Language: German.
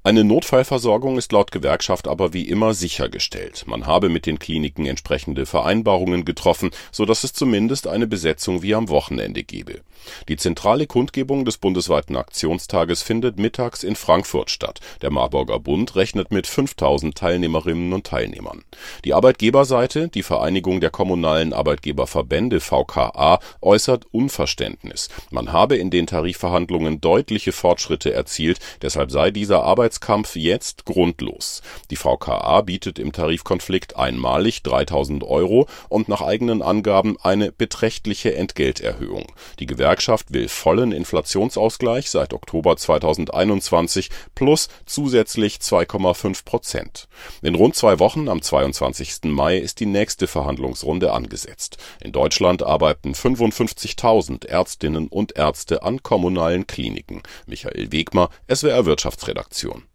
Eine Notfallversorgung ist laut Gewerkschaft aber wie immer sichergestellt. Man habe mit den Kliniken entsprechende Vereinbarungen getroffen, sodass es zumindest eine Besetzung wie am Wochenende gebe. Die zentrale Kundgebung des bundesweiten Aktionstages findet mittags in Frankfurt statt. Der Marburger Bund rechnet mit 5.000 Teilnehmerinnen und Teilnehmern. Die Arbeitgeberseite, die Vereinigung der kommunalen Arbeitgeberverbände VKA, äußert Unverständnis. Man habe in den Tarifverhandlungen deutliche Fortschritte erzielt, deshalb sei dieser Arbeitskampf jetzt grundlos. Die VKA bietet im Tarifkonflikt einmalig 3.000 € und nach eigenen Angaben eine beträchtliche Entgelterhöhung. Die Gewerkschaft will vollen Inflationsausgleich seit Oktober 2021 plus zusätzlich 2,5%. In rund 2 Wochen, am 22. Mai, ist die nächste Verhandlungsrunde angesetzt. In Deutschland arbeiten 55.000 Ärztinnen und Ärzte an kommunalen Kliniken. Michael Wegmer, SWR Wirtschaftsredaktion.